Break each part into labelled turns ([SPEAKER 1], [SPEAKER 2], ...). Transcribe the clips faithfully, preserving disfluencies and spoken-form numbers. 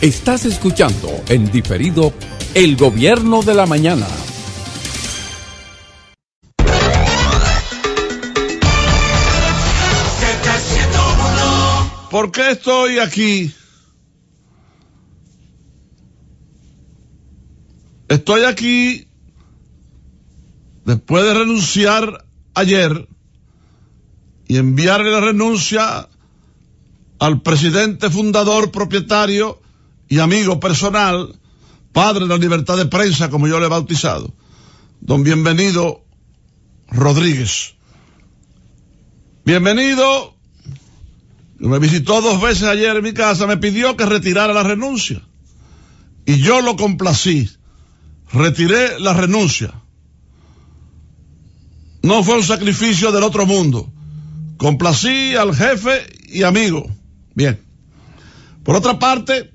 [SPEAKER 1] Estás escuchando en diferido El Gobierno de la Mañana.
[SPEAKER 2] ¿Por qué estoy aquí? Estoy aquí después de renunciar ayer y enviarle la renuncia al presidente fundador, propietario y amigo personal, padre de la libertad de prensa, como yo le he bautizado, don Bienvenido Rodríguez. Bienvenido, me visitó dos veces ayer en mi casa, me pidió que retirara la renuncia y yo lo complací, retiré la renuncia. No fue un sacrificio del otro mundo, complací al jefe y amigo. Bien. Por otra parte,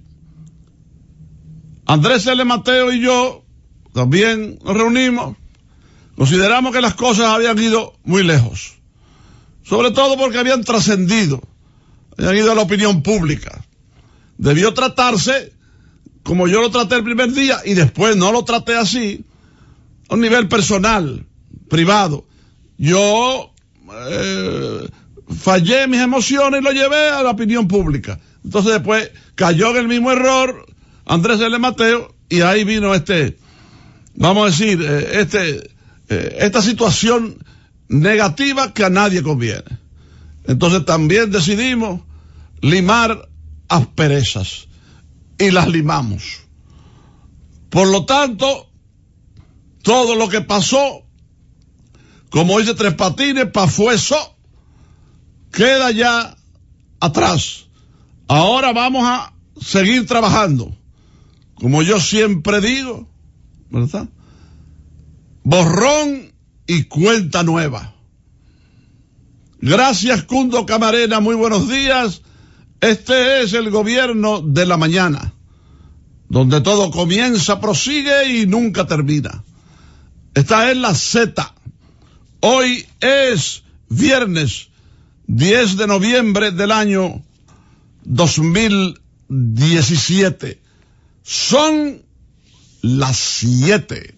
[SPEAKER 2] Andrés L. Mateo y yo también nos reunimos, consideramos que las cosas habían ido muy lejos, sobre todo porque habían trascendido, habían ido a la opinión pública. Debió tratarse como yo lo traté el primer día y después no lo traté así, a un nivel personal, privado. Yo eh, fallé en mis emociones y lo llevé a la opinión pública. Entonces después cayó en el mismo error Andrés L. Mateo y ahí vino este, vamos a decir, eh, este, eh, esta situación negativa que a nadie conviene. Entonces también decidimos limar asperezas y las limamos. Por lo tanto, todo lo que pasó, como dice Tres Patines, pa' fue eso, queda ya atrás. Ahora vamos a seguir trabajando. Como yo siempre digo, ¿verdad? Borrón y cuenta nueva. Gracias, Cundo Camarena, muy buenos días. Este es el Gobierno de la Mañana, donde todo comienza, prosigue y nunca termina. Esta es la Z. Hoy es viernes diez de noviembre del año dos mil diecisiete. Son las siete.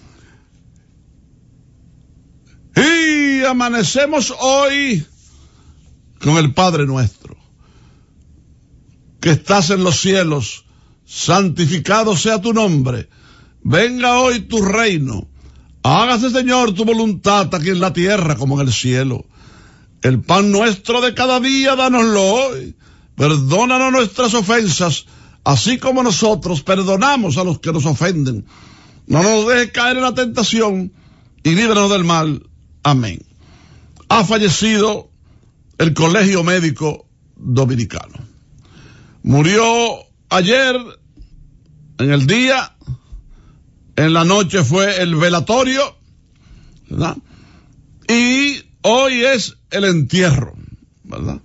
[SPEAKER 2] Y amanecemos hoy con el Padre Nuestro, que estás en los cielos, santificado sea tu nombre. Venga hoy tu reino. Hágase, Señor, tu voluntad aquí en la tierra como en el cielo. El pan nuestro de cada día, dánoslo hoy. Perdónanos nuestras ofensas, así como nosotros perdonamos a los que nos ofenden. No nos dejes caer en la tentación y líbranos del mal. Amén. Ha fallecido el Colegio Médico Dominicano. Murió ayer en el día, en la noche fue el velatorio, ¿verdad? Y hoy es el entierro, ¿verdad?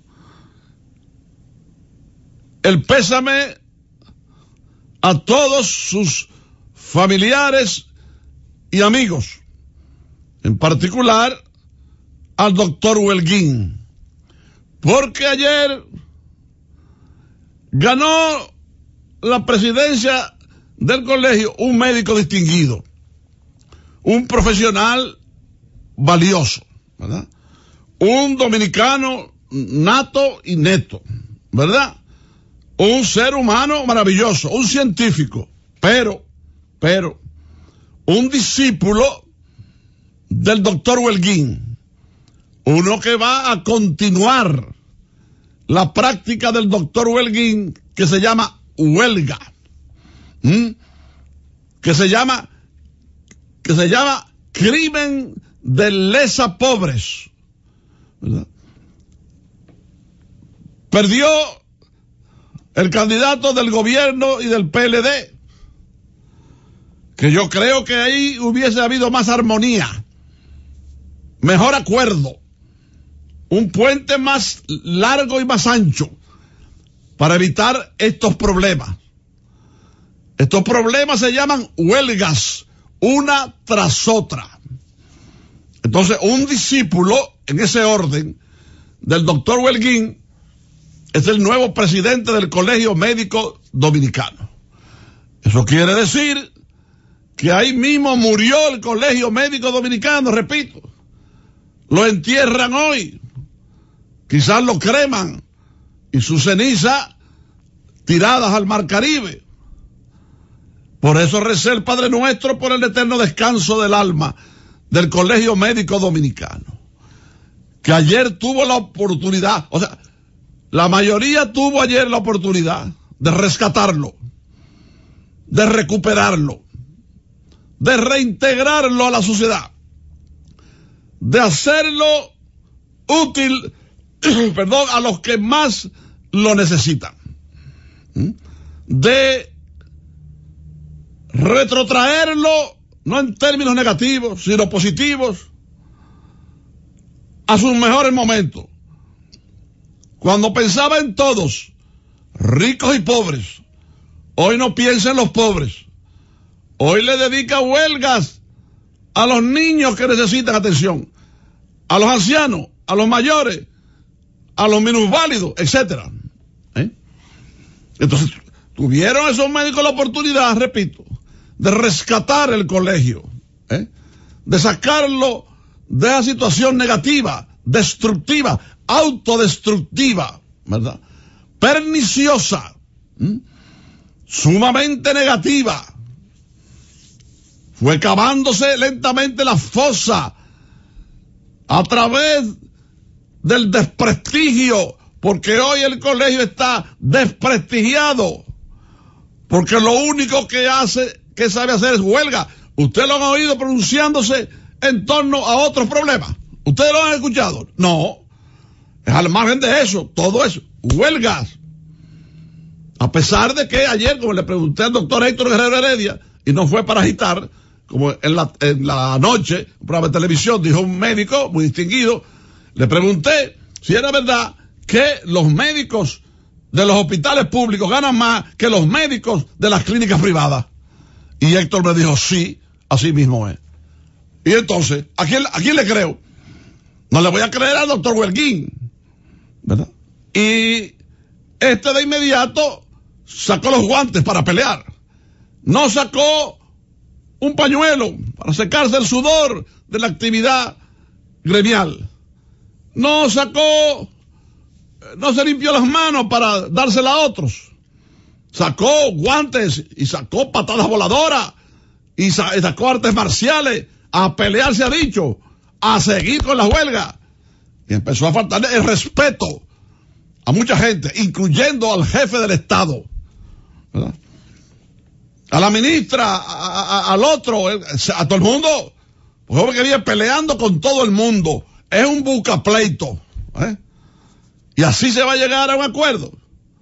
[SPEAKER 2] El pésame a todos sus familiares y amigos, en particular al doctor Huelguín, porque ayer ganó la presidencia del colegio un médico distinguido, un profesional valioso, ¿verdad? Un dominicano nato y neto, ¿verdad? Un ser humano maravilloso, un científico, pero, pero, un discípulo del doctor Huelguín, uno que va a continuar la práctica del doctor Huelguín, que se llama huelga, ¿Mm? que se llama, que se llama crimen de lesa pobres, ¿verdad? Perdió el candidato del gobierno y del P L D, que yo creo que ahí hubiese habido más armonía, mejor acuerdo, un puente más largo y más ancho para evitar estos problemas. Estos problemas se llaman huelgas, una tras otra. Entonces, un discípulo, en ese orden, del doctor Huelguín, es el nuevo presidente del Colegio Médico Dominicano. Eso quiere decir que ahí mismo murió el Colegio Médico Dominicano, repito. Lo entierran hoy, quizás lo creman y sus cenizas tiradas al Mar Caribe. Por eso recé el Padre Nuestro por el eterno descanso del alma del Colegio Médico Dominicano, que ayer tuvo la oportunidad, o sea, la mayoría tuvo ayer la oportunidad de rescatarlo, de recuperarlo, de reintegrarlo a la sociedad, de hacerlo útil, perdón, a los que más lo necesitan, de retrotraerlo, no en términos negativos, sino positivos, a sus mejores momentos. Cuando pensaba en todos, ricos y pobres, hoy no piensa en los pobres. Hoy le dedica huelgas a los niños que necesitan atención, a los ancianos, a los mayores, a los minusválidos, etcétera. ¿Eh? Entonces, tuvieron esos médicos la oportunidad, repito, de rescatar el colegio, ¿eh? de sacarlo de esa situación negativa, destructiva, autodestructiva, ¿verdad? Perniciosa, ¿eh? sumamente negativa. Fue cavándose lentamente la fosa a través del desprestigio, porque hoy el colegio está desprestigiado, porque lo único que hace, que sabe hacer es huelga. Ustedes lo han oído pronunciándose en torno a otros problemas. ¿Ustedes lo han escuchado? No. Es al margen de eso, todo eso, huelgas. A pesar de que ayer, como le pregunté al doctor Héctor Guerrero Heredia, y no fue para agitar, como en la, en la noche, un programa de televisión, dijo un médico muy distinguido, le pregunté si era verdad que los médicos de los hospitales públicos ganan más que los médicos de las clínicas privadas. Y Héctor me dijo, sí, así mismo es. Y entonces, ¿a quién, a quién le creo? No le voy a creer al doctor Huelguín, ¿verdad? Y este de inmediato sacó los guantes para pelear. No sacó un pañuelo para secarse el sudor de la actividad gremial. No sacó, no se limpió las manos para dársela a otros. Sacó guantes y sacó patadas voladoras y sacó artes marciales. A pelear, se ha dicho, a seguir con la huelga. Y empezó a faltarle el respeto a mucha gente, incluyendo al jefe del Estado, ¿verdad? A la ministra, a, a, al otro, a todo el mundo, porque que viene peleando con todo el mundo. Es un buscapleito, ¿eh? Y así se va a llegar a un acuerdo.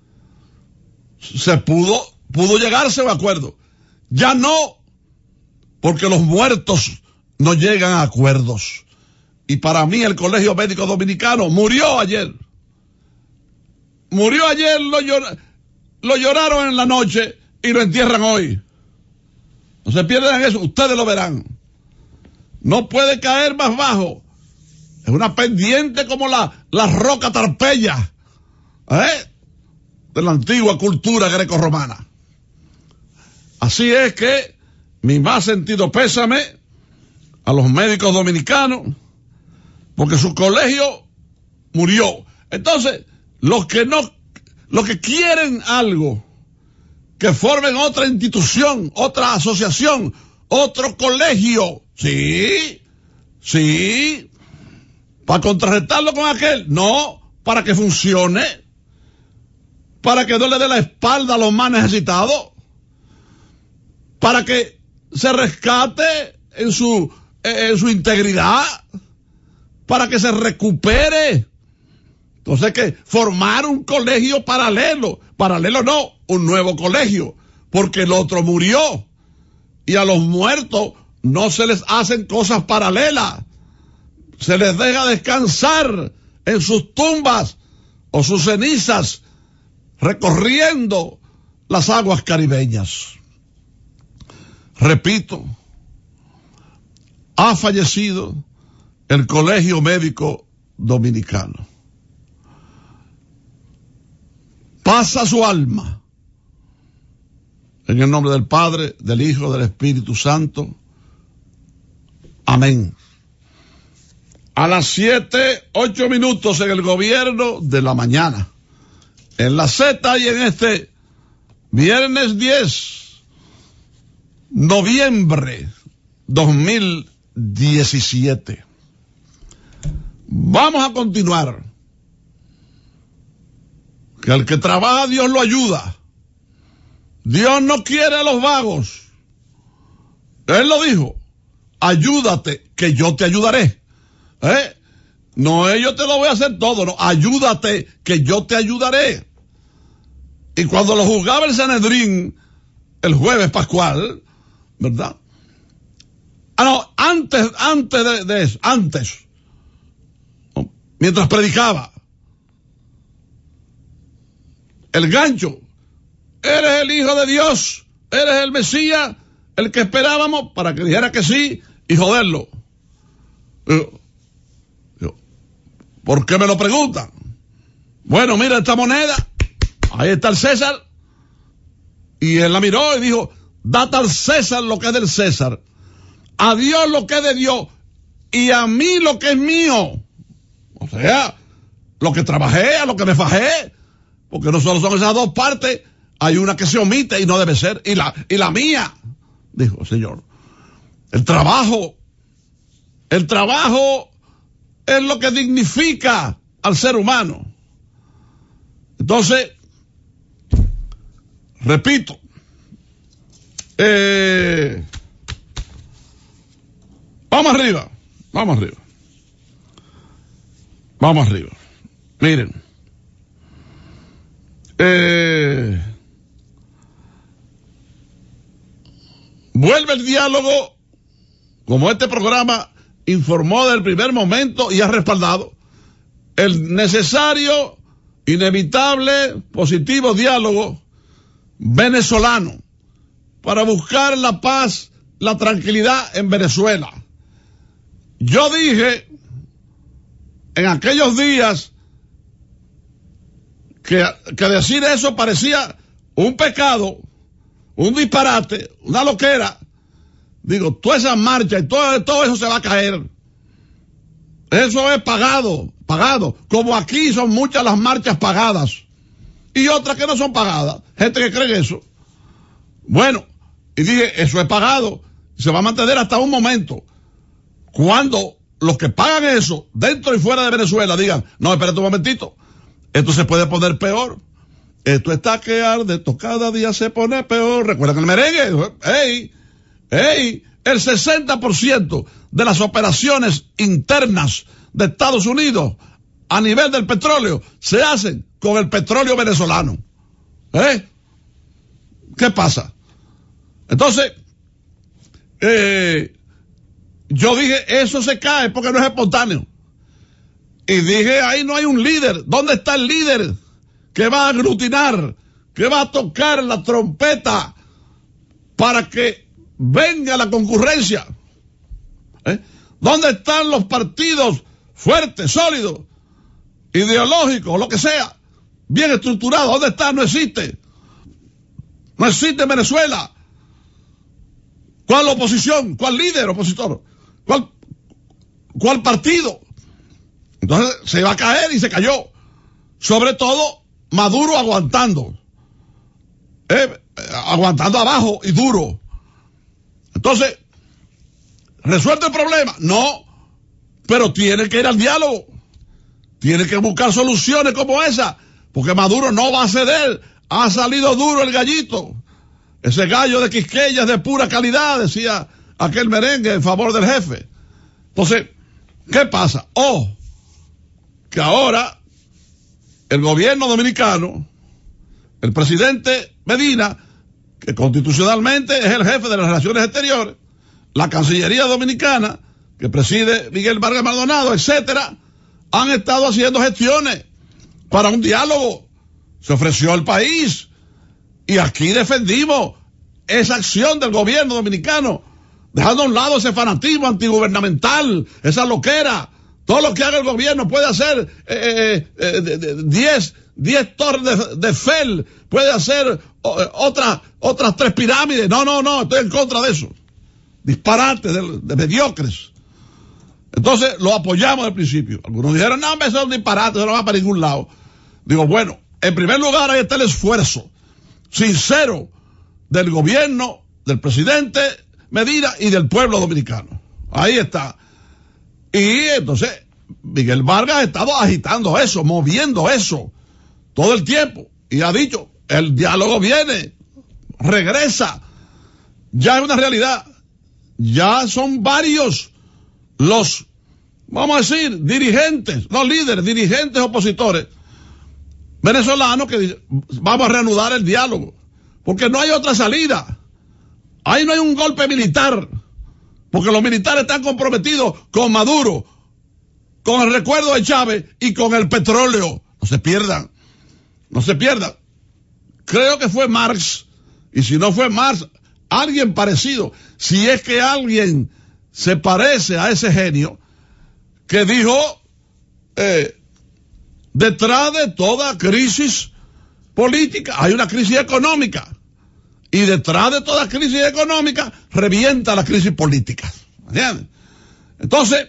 [SPEAKER 2] Se pudo, pudo llegarse a un acuerdo. Ya no, porque los muertos no llegan a acuerdos. Y para mí el Colegio Médico Dominicano murió ayer. Murió ayer, lo, llor, lo lloraron en la noche y lo entierran hoy. No se pierdan eso, ustedes lo verán. No puede caer más bajo. Es una pendiente como la, la roca Tarpeya, ¿eh? de la antigua cultura grecorromana. Así es que mi más sentido pésame a los médicos dominicanos, porque su colegio murió. Entonces, los que no, los que quieren algo, que formen otra institución, otra asociación, otro colegio, sí, sí, para contrarrestarlo con aquel, no, para que funcione, para que no le dé la espalda a los más necesitados, para que se rescate en su, en su integridad, para que se recupere. Entonces hay que formar un colegio paralelo, paralelo no, un nuevo colegio, porque el otro murió, y a los muertos no se les hacen cosas paralelas, se les deja descansar en sus tumbas o sus cenizas recorriendo las aguas caribeñas. Repito, ha fallecido el Colegio Médico Dominicano. paz a su alma. En el nombre del Padre, del Hijo, del Espíritu Santo. Amén. A las siete, ocho minutos en el gobierno de la mañana. En la Z y en este viernes diez, noviembre dos mil diecisiete. Vamos a continuar. Que al que trabaja Dios lo ayuda. Dios no quiere a los vagos. Él lo dijo. Ayúdate, que yo te ayudaré. ¿Eh? No es yo te lo voy a hacer todo, no. Ayúdate, que yo te ayudaré. Y cuando lo juzgaba el Sanedrín el jueves pascual, ¿verdad? Ah, no, antes, antes de, de eso, antes, mientras predicaba, el gancho, eres el Hijo de Dios, eres el Mesías, el que esperábamos para que dijera que sí y joderlo. ¿Por qué me lo preguntan? Bueno, mira esta moneda, ahí está el César, y él la miró y dijo, date al César lo que es del César, a Dios lo que es de Dios, y a mí lo que es mío. O sea, lo que trabajé, a lo que me fajé, porque no solo son esas dos partes, hay una que se omite y no debe ser, y la, y la mía, dijo el Señor. El trabajo, el trabajo es lo que dignifica al ser humano. Entonces, repito, eh, vamos arriba, vamos arriba, vamos arriba. Miren, eh, vuelve el diálogo, como este programa informó del primer momento y ha respaldado el necesario, inevitable, positivo diálogo venezolano para buscar la paz, la tranquilidad en Venezuela. Yo dije en aquellos días que, que decir eso parecía un pecado, un disparate, una loquera. Digo, toda esa marcha y todo, todo eso se va a caer. Eso es pagado, pagado. Como aquí son muchas las marchas pagadas. Y otras que no son pagadas. Gente que cree eso. Bueno, y dije, eso es pagado. Se va a mantener hasta un momento. Cuando los que pagan eso, dentro y fuera de Venezuela, digan, no, espérate un momentito. Esto se puede poner peor. Esto está que arde, esto cada día se pone peor. Recuerdan el merengue. ¡Ey! ¡Ey! El sesenta por ciento de las operaciones internas de Estados Unidos a nivel del petróleo se hacen con el petróleo venezolano. ¿Eh? ¿Qué pasa? Entonces, eh, yo dije, eso se cae porque no es espontáneo. Y dije, ahí no hay un líder. ¿Dónde está el líder que va a aglutinar, que va a tocar la trompeta para que venga la concurrencia? ¿Eh? ¿Dónde están los partidos fuertes, sólidos, ideológicos, lo que sea, bien estructurados? ¿Dónde están? No existe. No existe en Venezuela. ¿Cuál oposición? ¿Cuál líder opositor? ¿Cuál, cuál partido? Entonces se va a caer y se cayó. Sobre todo Maduro aguantando. Eh, aguantando abajo y duro. Entonces, ¿resuelve el problema? No, pero tiene que ir al diálogo. Tiene que buscar soluciones como esa, porque Maduro no va a ceder. Ha salido duro el gallito. Ese gallo de Quisqueya es de pura calidad, decía aquel merengue en favor del jefe. Entonces, ¿qué pasa? Oh, que ahora el gobierno dominicano, el presidente Medina, que constitucionalmente es el jefe de las relaciones exteriores, la Cancillería Dominicana, que preside Miguel Vargas Maldonado, etcétera, han estado haciendo gestiones para un diálogo. Se ofreció al país y aquí defendimos esa acción del gobierno dominicano, dejando a un lado ese fanatismo antigubernamental, esa loquera. Todo lo que haga el gobierno puede hacer eh, eh, eh, diez diez torres de, de Eiffel, puede hacer otras otras tres pirámides. No, no, no, estoy en contra de eso. Disparate de, de mediocres. Entonces lo apoyamos al principio. Algunos dijeron, no, eso es un disparate, eso no va para ningún lado. Digo, bueno, en primer lugar ahí está el esfuerzo sincero del gobierno, del presidente Medina y del pueblo dominicano. Ahí está. Y entonces Miguel Vargas ha estado agitando eso, moviendo eso todo el tiempo. Y ha dicho, el diálogo viene, regresa. Ya es una realidad. Ya son varios los, vamos a decir, dirigentes, no líderes, dirigentes opositores venezolanos que dicen, vamos a reanudar el diálogo. Porque no hay otra salida. Ahí no hay un golpe militar. Porque los militares están comprometidos con Maduro, con el recuerdo de Chávez y con el petróleo. No se pierdan. No se pierdan. Creo que fue Marx. Y si no fue Marx, alguien parecido. Si es que alguien se parece a ese genio que dijo, eh, detrás de toda crisis política hay una crisis económica. Y detrás de toda crisis económica revienta la crisis política. ¿Entiendes? Entonces,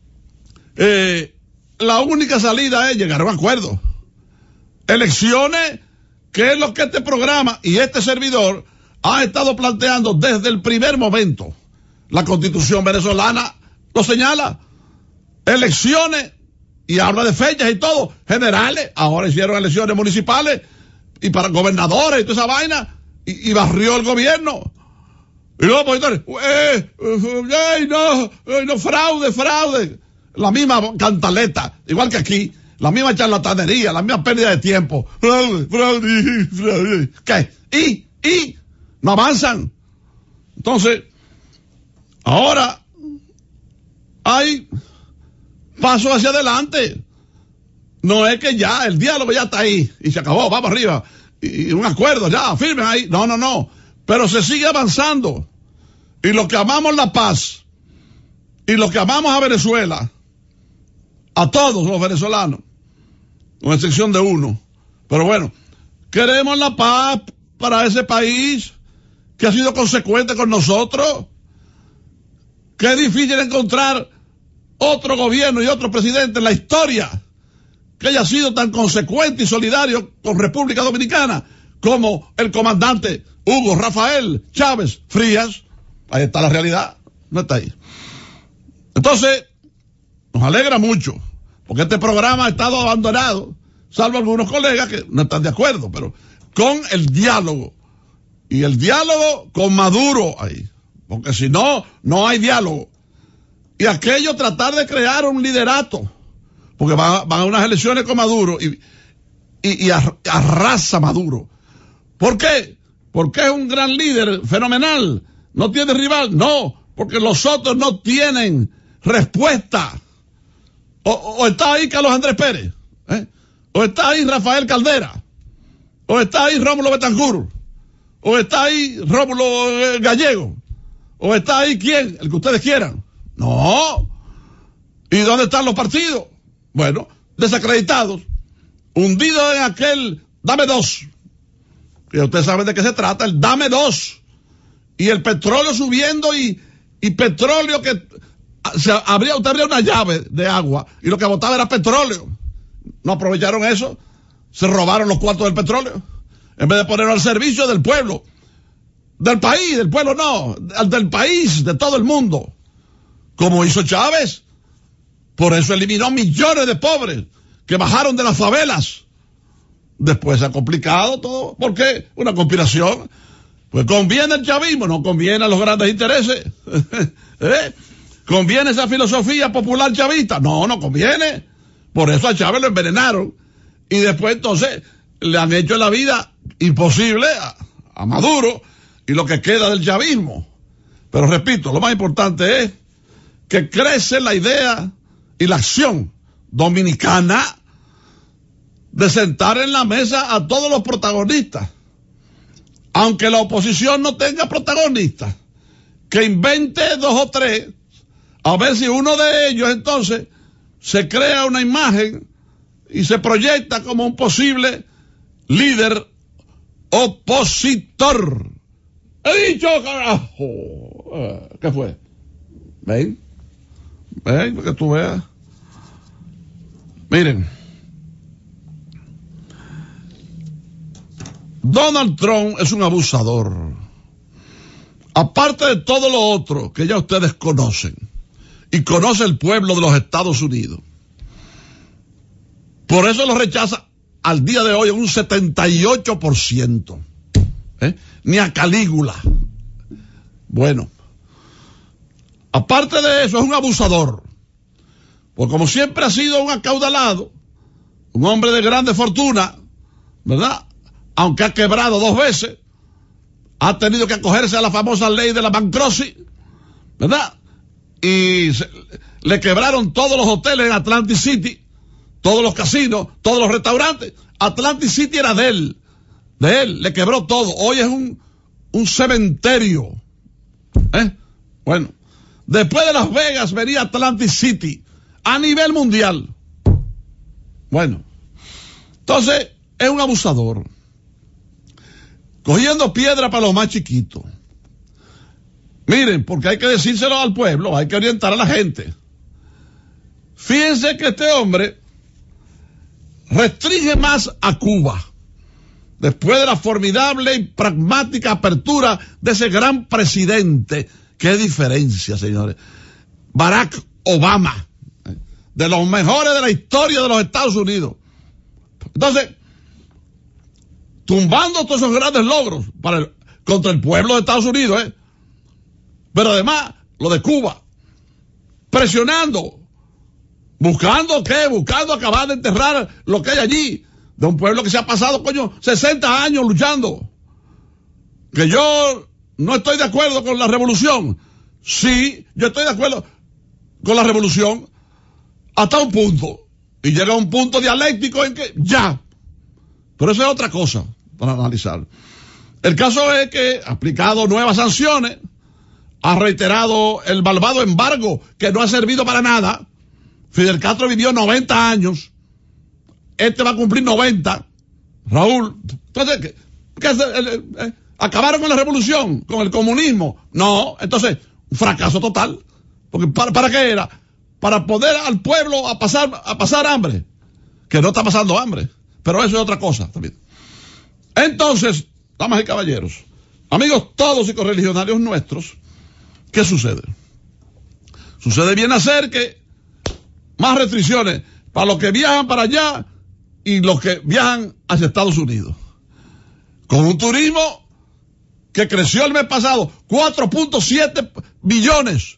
[SPEAKER 2] eh, la única salida es llegar a un acuerdo. Elecciones, que es lo que este programa y este servidor ha estado planteando desde el primer momento. La Constitución venezolana lo señala. Elecciones, y habla de fechas y todo, generales. Ahora hicieron elecciones municipales y para gobernadores y toda esa vaina. Y, y barrió el gobierno. Y luego, pues, eh, eh, no, eh, no, fraude, fraude. La misma cantaleta, igual que aquí, la misma charlatanería, la misma pérdida de tiempo. Fraude, fraude, fraude. ¿Qué? Y, y, no avanzan. Entonces, ahora hay pasos hacia adelante. No es que ya, el diálogo ya está ahí y se acabó, vamos arriba. Y un acuerdo, ya, firmen ahí. No, no, no. Pero se sigue avanzando. Y los que amamos la paz, y los que amamos a Venezuela, a todos los venezolanos, con excepción de uno. Pero bueno, queremos la paz para ese país que ha sido consecuente con nosotros. Qué difícil encontrar otro gobierno y otro presidente en la historia que haya sido tan consecuente y solidario con República Dominicana como el comandante Hugo Rafael Chávez Frías. Ahí está la realidad, no está ahí. Entonces, nos alegra mucho, porque este programa ha estado abandonado, salvo algunos colegas que no están de acuerdo, pero con el diálogo. Y el diálogo con Maduro ahí, porque si no, no hay diálogo. Y aquello tratar de crear un liderato, porque van, van a unas elecciones con Maduro y, y, y arrasa Maduro. ¿Por qué? Porque es un gran líder, fenomenal, no tiene rival. No, porque los otros no tienen respuesta. O, o está ahí Carlos Andrés Pérez, ¿eh? O está ahí Rafael Caldera, o está ahí Rómulo Betancourt, o está ahí Rómulo eh, Gallego, o está ahí quién, el que ustedes quieran. No. ¿Y dónde están los partidos? Bueno, desacreditados, hundidos en aquel dame dos. Y ustedes saben de qué se trata, el dame dos. Y el petróleo subiendo y, y petróleo que se abría, usted abría una llave de agua y lo que botaba era petróleo. No aprovecharon eso, se robaron los cuartos del petróleo. En vez de ponerlo al servicio del pueblo, del país, del pueblo no, del país, de todo el mundo. Como hizo Chávez. Por eso eliminó millones de pobres que bajaron de las favelas. Después se ha complicado todo. ¿Por qué? Una conspiración. Pues conviene el chavismo, no conviene a los grandes intereses. ¿Eh? ¿Conviene esa filosofía popular chavista? No, no conviene. Por eso a Chávez lo envenenaron. Y después entonces le han hecho la vida imposible a, a Maduro y lo que queda del chavismo. Pero repito, lo más importante es que crece la idea y la acción dominicana de sentar en la mesa a todos los protagonistas, aunque la oposición no tenga protagonistas, que invente dos o tres, a ver si uno de ellos entonces se crea una imagen y se proyecta como un posible líder opositor. He dicho, carajo. ¿Qué fue? ¿Ven? ¿Ven? Para que tú veas. Miren. Donald Trump es un abusador. Aparte de todo lo otro que ya ustedes conocen. Y conoce el pueblo de los Estados Unidos. Por eso lo rechaza al día de hoy en un setenta y ocho por ciento. ¿Eh? Ni a Calígula. Bueno, aparte de eso, es un abusador. Porque como siempre ha sido un acaudalado, un hombre de grande fortuna, ¿verdad? Aunque ha quebrado dos veces, ha tenido que acogerse a la famosa ley de la bankruptcy, ¿verdad? Y se, le quebraron todos los hoteles en Atlantic City, todos los casinos, todos los restaurantes. Atlantic City era de él. De él, le quebró todo. Hoy es un, un cementerio. ¿Eh? Bueno, después de Las Vegas venía Atlantic City a nivel mundial. Bueno, entonces es un abusador. Cogiendo piedra para los más chiquitos. Miren, porque hay que decírselo al pueblo, hay que orientar a la gente. Fíjense que este hombre restringe más a Cuba. Después de la formidable y pragmática apertura de ese gran presidente. Qué diferencia, señores. Barack Obama. De los mejores de la historia de los Estados Unidos. Entonces, tumbando todos esos grandes logros para el, contra el pueblo de Estados Unidos, ¿eh? Pero además, lo de Cuba. Presionando. Buscando qué, buscando acabar de enterrar lo que hay allí. De un pueblo que se ha pasado, coño, sesenta años luchando. Que yo no estoy de acuerdo con la revolución. Sí, yo estoy de acuerdo con la revolución hasta un punto. Y llega a un punto dialéctico en que ya. Pero eso es otra cosa para analizar. El caso es que ha aplicado nuevas sanciones, ha reiterado el malvado embargo que no ha servido para nada. Fidel Castro vivió noventa años. Este va a cumplir noventa. Raúl, entonces, ¿qué, qué es el, el, eh, ¿acabaron con la revolución? ¿Con el comunismo? No, entonces, un fracaso total. Porque ¿para, para qué era? Para poder al pueblo a pasar, a pasar hambre. Que no está pasando hambre. Pero eso es otra cosa también. Entonces, damas y caballeros, amigos todos y correligionarios nuestros, ¿qué sucede? Sucede bien hacer que más restricciones para los que viajan para allá y los que viajan hacia Estados Unidos. Con un turismo que creció el mes pasado, cuatro punto siete billones.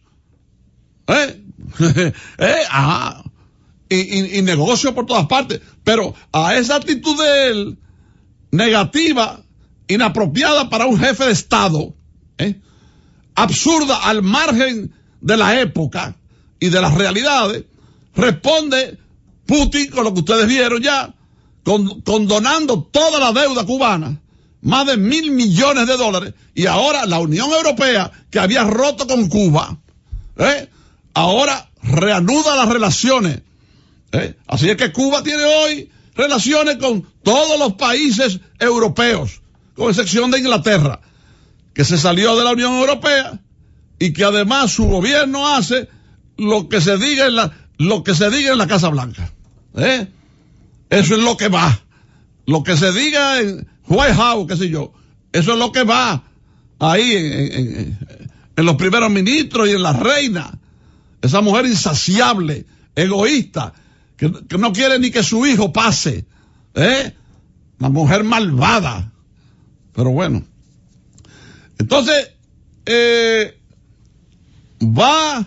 [SPEAKER 2] ¿Eh? ¿Eh? Ajá. Y, y, y negocio por todas partes. Pero a esa actitud de él, negativa, inapropiada para un jefe de Estado, ¿eh? absurda al margen de la época y de las realidades, responde Putin con lo que ustedes vieron ya, con, condonando toda la deuda cubana, más de mil millones de dólares, y ahora la Unión Europea, que había roto con Cuba, ¿eh? ahora reanuda las relaciones. ¿eh? Así es que Cuba tiene hoy relaciones con todos los países europeos, con excepción de Inglaterra, que se salió de la Unión Europea y que además su gobierno hace lo que se diga en la, lo que se diga en la Casa Blanca. ¿eh? Eso es lo que va. Lo que se diga en White House, qué sé yo, eso es lo que va ahí en, en, en, en los primeros ministros y en la reina. Esa mujer insaciable, egoísta, que, que no quiere ni que su hijo pase. ¿eh? Una mujer malvada. Pero bueno. Entonces, eh, va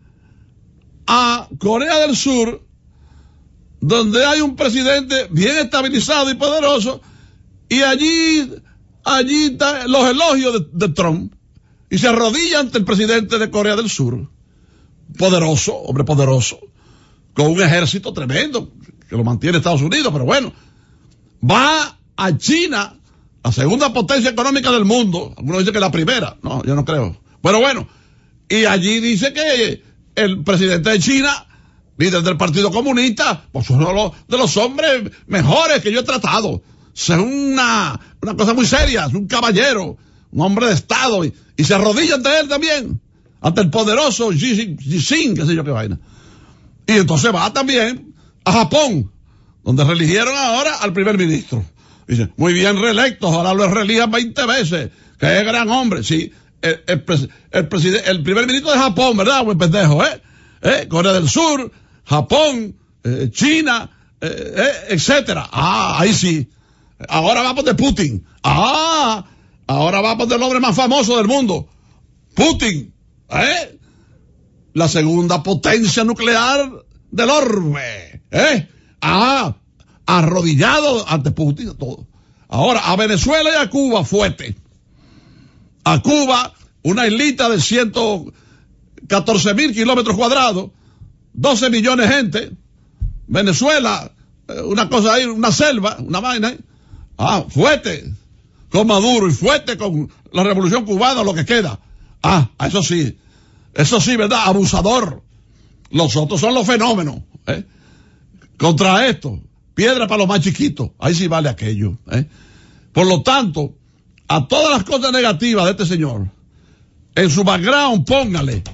[SPEAKER 2] a Corea del Sur, donde hay un presidente bien estabilizado y poderoso, y allí, allí están los elogios de, de Trump, y se arrodilla ante el presidente de Corea del Sur, poderoso, hombre poderoso, con un ejército tremendo, que lo mantiene Estados Unidos, pero bueno, va a China, la segunda potencia económica del mundo, algunos dicen que la primera, no, yo no creo, pero bueno, y allí dice que el presidente de China, líder del Partido Comunista, pues uno de los, de los hombres mejores que yo he tratado. es una, una cosa muy seria, es un caballero, un hombre de Estado, y, y se arrodilla ante él también, ante el poderoso Xi Jinping, qué sé yo qué vaina. Y entonces va también a Japón, donde reeligieron ahora al primer ministro. Dice, muy bien reelecto, ojalá lo reelijan veinte veces, que es gran hombre. Sí, el, el, el, presidente, el primer ministro de Japón, ¿verdad? Buen pendejo, ¿eh? ¿Eh? Corea del Sur, Japón, eh, China, eh, eh, etcétera. Ah, ahí sí. Ahora vamos de Putin. Ah, ahora vamos del hombre más famoso del mundo. Putin, ¿eh? La segunda potencia nuclear del orbe, ¿eh? Ah, arrodillado ante Putin, todo. Ahora, a Venezuela y a Cuba, fuerte. A Cuba, una islita de ciento catorce mil kilómetros cuadrados, doce millones de gente. Venezuela, una cosa ahí, una selva, una vaina ahí. Ah, fuerte con Maduro y fuerte con la revolución cubana, lo que queda. Ah, eso sí, eso sí, ¿verdad? Abusador. Los otros son los fenómenos, ¿eh? Contra esto, piedra para los más chiquitos, ahí sí vale aquello, ¿eh? Por lo tanto, a todas las cosas negativas de este señor, en su background póngale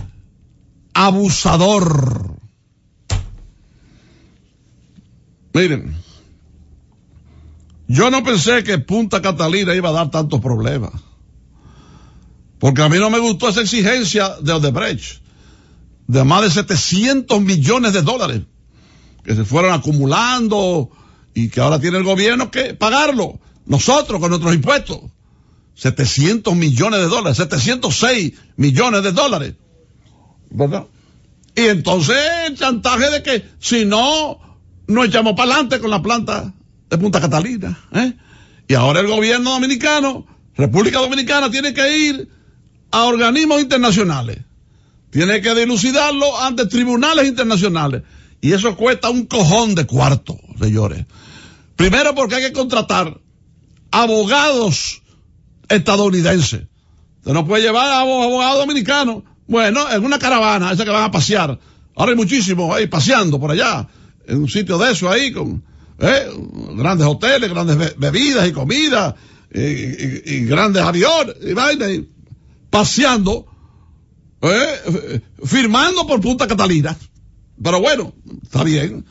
[SPEAKER 2] abusador. Miren, yo no pensé que Punta Catalina iba a dar tantos problemas, porque a mí no me gustó esa exigencia de Odebrecht, de más de setecientos millones de dólares, que se fueron acumulando y que ahora tiene el gobierno que pagarlo, nosotros con nuestros impuestos. setecientos millones de dólares, setecientos seis millones de dólares, ¿verdad? Y entonces el chantaje de que si no, nos echamos para adelante con la planta de Punta Catalina, ¿eh? Y ahora el gobierno dominicano, República Dominicana, tiene que ir a organismos internacionales, tiene que dilucidarlo ante tribunales internacionales, y eso cuesta un cojón de cuarto, señores. Primero porque hay que contratar abogados estadounidenses. Usted no puede llevar a abogados dominicanos, bueno, en una caravana, esa que van a pasear. Ahora hay muchísimos ahí paseando por allá, en un sitio de eso ahí, con eh, grandes hoteles, grandes be bebidas y comidas, y, y, y grandes aviones, y vaina, y paseando, eh, firmando por Punta Catalina. Pero bueno, está bien.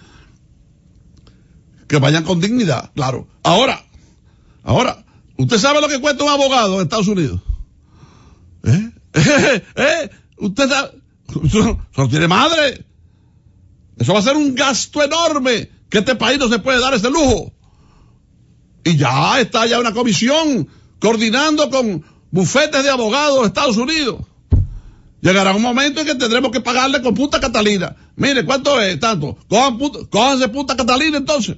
[SPEAKER 2] Que vayan con dignidad, claro. Ahora, ahora, ¿usted sabe lo que cuesta un abogado en Estados Unidos? ¿Eh? ¿Eh? ¿Eh? ¿Usted sabe? Eso no tiene madre. Eso va a ser un gasto enorme que este país no se puede dar ese lujo. Y ya está ya una comisión coordinando con bufetes de abogados de Estados Unidos. Llegará un momento en que tendremos que pagarle con Punta Catalina. Mire, ¿cuánto es? Tanto. Cojan punta, cójanse Punta Catalina entonces.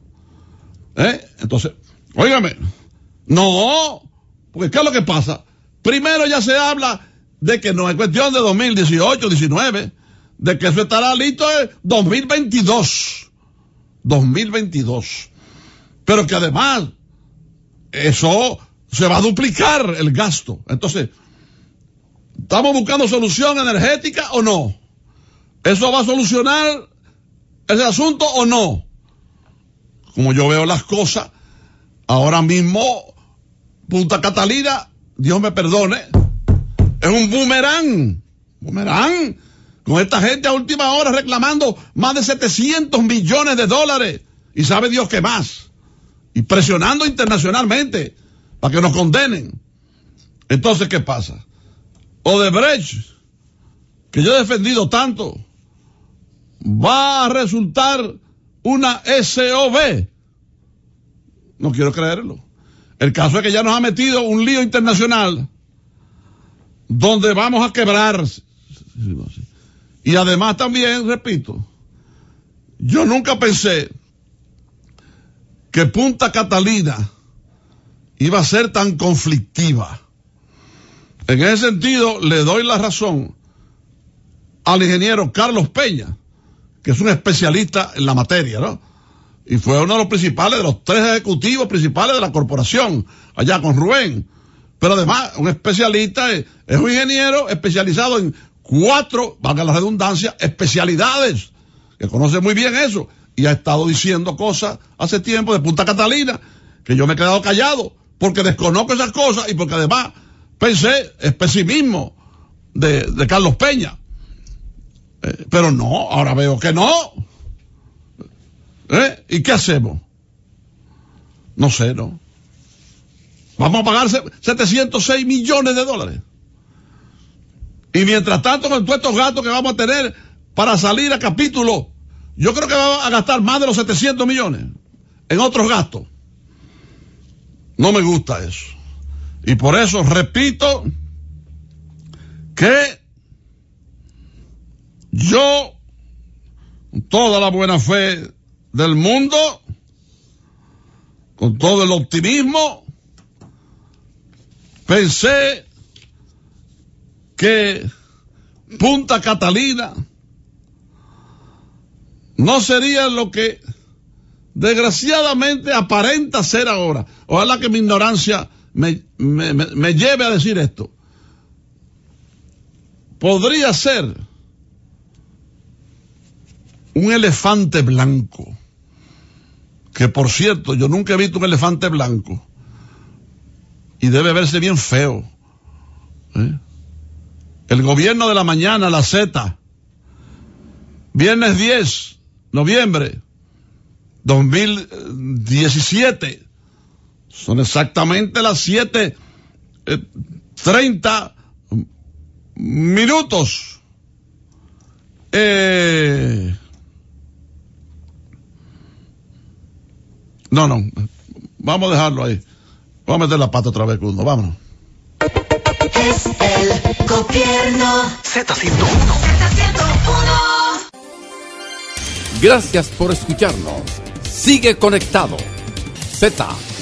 [SPEAKER 2] ¿Eh? Entonces, óigame. No, porque ¿qué es lo que pasa? Primero ya se habla de que no es cuestión de dos mil dieciocho, diecinueve, de que eso estará listo en dos mil veintidós. dos mil veintidós. Pero que además, eso se va a duplicar el gasto. Entonces, ¿estamos buscando solución energética o no? ¿Eso va a solucionar ese asunto o no? Como yo veo las cosas, ahora mismo Punta Catalina, Dios me perdone, es un boomerang, boomerang, con esta gente a última hora reclamando más de setecientos millones de dólares, y sabe Dios qué más, y presionando internacionalmente para que nos condenen. Entonces, ¿qué pasa? Odebrecht, que yo he defendido tanto, va a resultar una S O B. No quiero creerlo. El caso es que ya nos ha metido un lío internacional donde vamos a quebrar. Y además también, repito, yo nunca pensé que Punta Catalina iba a ser tan conflictiva. En ese sentido, le doy la razón al ingeniero Carlos Peña, que es un especialista en la materia, ¿no? Y fue uno de los principales, de los tres ejecutivos principales de la corporación, allá con Rubén. Pero además, un especialista, es, es un ingeniero especializado en cuatro, valga la redundancia, especialidades, que conoce muy bien eso, y ha estado diciendo cosas hace tiempo de Punta Catalina, que yo me he quedado callado porque desconozco esas cosas y porque además pensé, es pesimismo de, de Carlos Peña. Eh, pero no, ahora veo que no. ¿Eh? ¿Y qué hacemos? No sé, ¿no? Vamos a pagar setecientos seis millones de dólares. Y mientras tanto, con todos estos gastos que vamos a tener para salir a capítulo, yo creo que vamos a gastar más de los setecientos millones en otros gastos. No me gusta eso. Y por eso repito que yo, con toda la buena fe del mundo, con todo el optimismo, pensé que Punta Catalina no sería lo que desgraciadamente aparenta ser ahora. Ojalá que mi ignorancia me, me, me, me lleve a decir esto. Podría ser un elefante blanco, que por cierto, yo nunca he visto un elefante blanco, y debe verse bien feo. ¿Eh? El gobierno de la mañana, la Z, viernes diez, noviembre, dos mil diecisiete, son exactamente las siete treinta minutos. Eh, no, no, vamos a dejarlo ahí. Vamos a meter la pata otra vez, Cundo, vámonos.
[SPEAKER 3] Es el gobierno
[SPEAKER 4] Z ciento uno.
[SPEAKER 3] Z ciento uno.
[SPEAKER 1] Gracias por escucharnos. Sigue conectado. Z